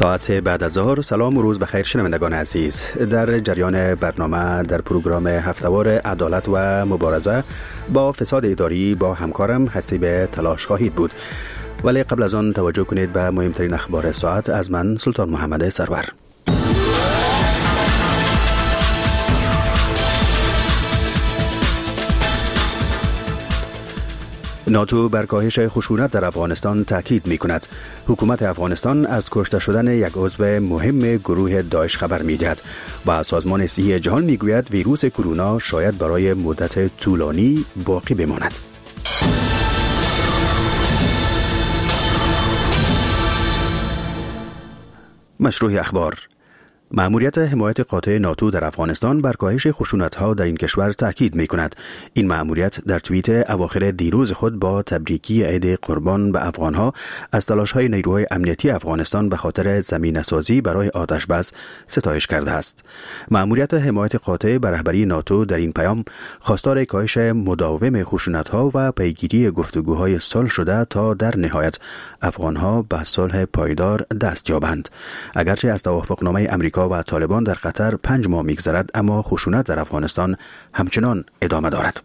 ساعت 3 بعد از ظهر. سلام و روز بخیر شنوندگان عزیز. در جریان برنامه در پروگرام هفته‌وار عدالت و مبارزه با فساد اداری با همکارم حسیب تلاش خواهید بود، ولی قبل از آن توجه کنید به مهمترین اخبار ساعت از من سلطان محمد سرور. ناتو بر کاهش خشونت در افغانستان تاکید می‌کند. حکومت افغانستان از کشته شدن یک عضو مهم گروه داعش خبر می‌دهد و سازمان صحی جهان می‌گوید ویروس کرونا شاید برای مدت طولانی باقی بماند. مشروع اخبار. مأموریت حمایت قاطع ناتو در افغانستان بر کاهش خشونت‌ها در این کشور تاکید می‌کند. این مأموریت در توییت اواخر دیروز خود با تبریکی عید قربان به افغان‌ها از تلاش‌های نیروهای امنیتی افغانستان به خاطر زمینه‌سازی برای آتش‌بس ستایش کرده است. مأموریت حمایت قاطع به رهبری ناتو در این پیام خواستار کاهش مداوم خشونت‌ها و پیگیری گفتگوهای صلح شده تا در نهایت افغان‌ها به صلح پایدار دست یابند. اگرچه از توافقنامه آمریکا و طالبان در قطر 5 ماه می‌گذرد، اما خشونت در افغانستان همچنان ادامه دارد.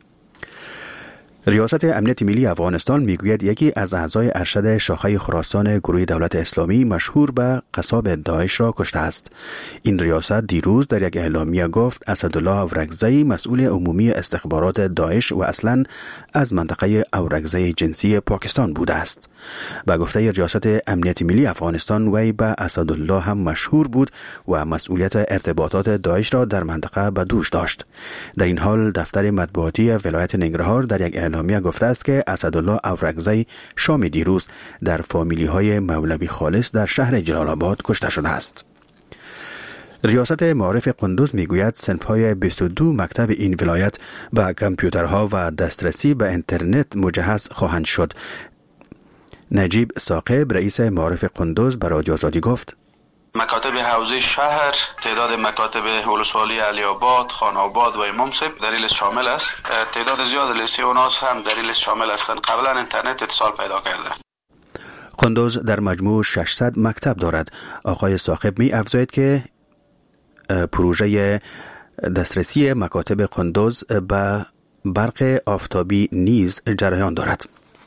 ریاست امنیت ملی افغانستان میگوید یکی از اعضای ارشد شاخه خراسان گروه دولت اسلامی مشهور به قصاب داعش را کشته است. این ریاست دیروز در یک اعلامیه گفت اسدالله اورکزی مسئول عمومی استخبارات داعش و اصلاً از منطقه اورکزی جنسی پاکستان بوده است. با گفته ریاست امنیت ملی افغانستان وی به اسدالله هم مشهور بود و مسئولیت ارتباطات داعش را در منطقه به دوش داشت. در این حال دفتر مطبوعاتی ولایت ننگرهار در یک اعلامیه گفته است که اسدالله اورکزی شام دیروز در فامیلی‌های مولوی خالص در شهر جلال آباد کشته شده است. ریاست معارف قندوز میگوید صنف‌های 22 مکتب این ولایت با کامپیوترها و دسترسی به اینترنت مجهز خواهند شد. نجیب ثاقب رئیس معارف قندوز به رادیو آزادی گفت: مکاتب حوزه شهر، تعداد مکاتب ولسوالی علی آباد، خان آباد و منصب در این لیست شامل است. تعداد زیاد لیستی اوناس هم در این لیست شامل هستند. قبلا اینترنت اتصال پیدا کرده. قندوز در مجموع 600 مکتب دارد. آقای ثاقب می افزاید که پروژه دسترسی مکاتب قندوز به برق آفتابی نیز جریان دارد.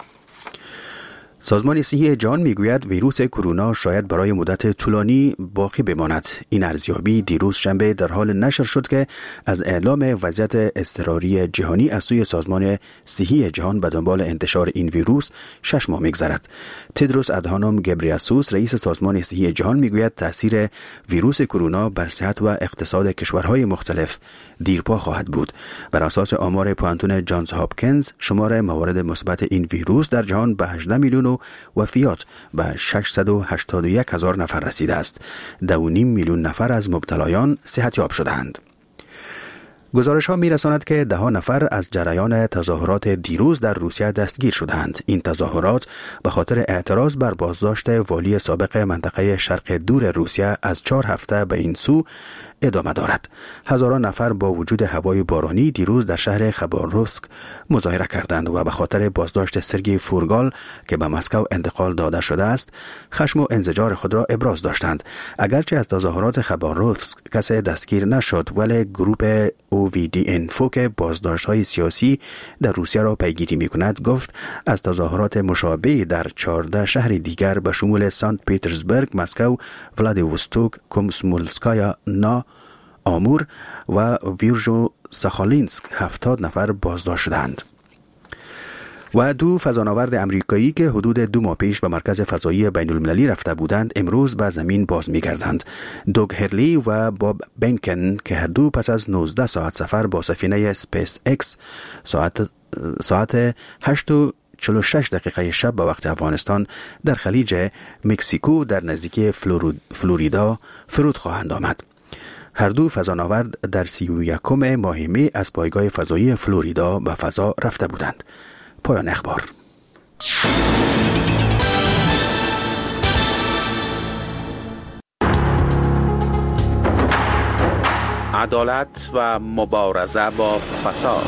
سازمان صحی جهان میگوید ویروس کرونا شاید برای مدت طولانی باقی بماند. این ارزیابی دیروز شنبه در حال نشر شد که از اعلام وضعیت اضطراری جهانی از سوی سازمان صحی جهان به دنبال انتشار این ویروس 6 ماه میگذرد. تدروس ادهانوم گبریاسوس رئیس سازمان صحی جهان میگوید تاثیر ویروس کرونا بر صحت و اقتصاد کشورهای مختلف دیرپا خواهد بود. بر اساس آمار پوانتون جانز هاپکینز شمار موارد مثبت این ویروس در جهان به 18 میلیون و وفیات به 681,000 نفر رسیده است. 2.5 میلیون نفر از مبتلایان صحتیاب شدند. گزارش ها می رساند که 10 نفر از جریان تظاهرات دیروز در روسیه دستگیر شدند. این تظاهرات به خاطر اعتراض بر بازداشت والی سابق منطقه شرق دور روسیه از 4 هفته به این سو ادامه دارد. هزاران نفر با وجود هوای بارانی دیروز در شهر خباروفسک مظاهره کردند و به خاطر بازداشت سرگئی فورگال که به مسکو انتقال داده شده است خشم و انزجار خود را ابراز داشتند. اگرچه از تظاهرات خباروفسک کسی دستگیر نشد، ولی گروه OVD-Info که بازداشت‌های سیاسی در روسیه را پیگیری می‌کند گفت از تظاهرات مشابه در 14 شهر دیگر به شمول سنت پیترزبورگ، مسکو، ولادیوستوک، کومسمولسکایا نا آمور و ویرژو ساخالینسک 70 نفر بازداشت شدند. و 2 فضانورد امریکایی که حدود 2 ماه پیش به مرکز فضایی بین المللی رفته بودند امروز به زمین باز می‌گردند. دوگ هرلی و باب بنکن که هر دو پس از 19 ساعت سفر با سفینه سپیس اکس ساعت 8:46 دقیقه شب به وقت افغانستان در خلیج مکزیکو در نزدیکی فلوریدا فرود خواهند آمد. هر دو فضانورد در 31 ماه می از پایگاه فضایی فلوریدا به فضا رفته بودند. پایان اخبار. عدالت و مبارزه با فساد.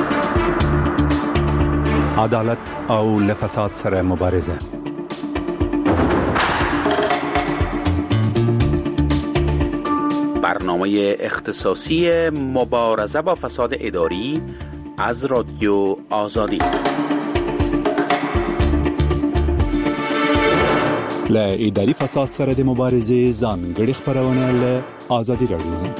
عدالت او لفساد سره مبارزه. برنامه اختصاصی مبارزه با فساد اداری از رادیو آزادی. ل اداري فساد سره د مبارزې ځانګړي خبرونه له آزادي رادیو.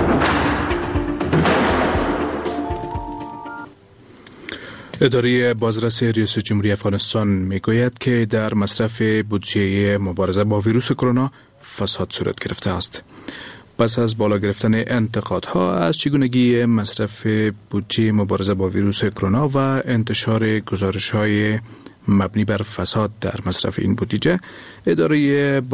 اداره بازرسی ریاست جمهوری افغانستان میگوید که در مصرف بودجه مبارزه با ویروس کرونا فساد صورت گرفته است. پس از بالا گرفتن انتقادها از چگونگی مصرف بودجه مبارزه با ویروس کرونا و انتشار گزارش‌های مبنی بر فساد در مصرف این بودجه، اداره